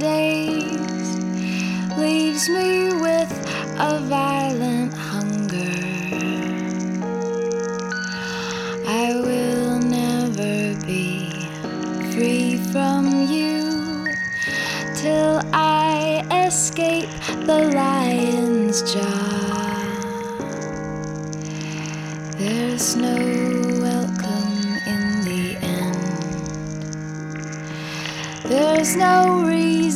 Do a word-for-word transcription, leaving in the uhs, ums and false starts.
days leaves me with a violent hunger. I will never be free from you till I escape the lion's jaw. There's no welcome in the end. There's no reason